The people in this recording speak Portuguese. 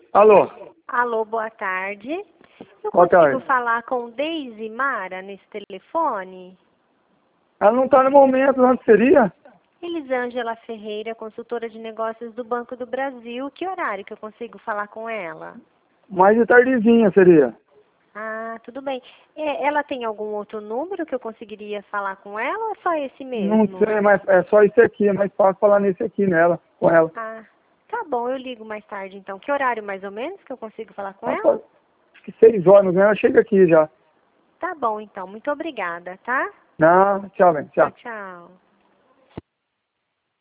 Alô? Alô, boa tarde. Eu Boa consigo tarde. falar com Deise Mara nesse telefone? Ela não está no momento, onde seria? Elisângela Ferreira, consultora de negócios do Banco do Brasil. Que horário que eu consigo falar com ela? Mais de tardezinha seria. Ah, tudo bem. Ela tem algum outro número que eu conseguiria falar com ela ou é só esse Não mesmo? sei, mas é só esse aqui, é mais fácil falar nesse aqui nela, com ela. Ah, tá bom, eu ligo mais tarde então. Que horário mais ou menos que eu consigo falar com ela? Rapaz, acho que 6 horas, ela chega aqui já. Tá bom então, muito obrigada, tá? Não, tchau, velho, Tchau, tchau. tchau.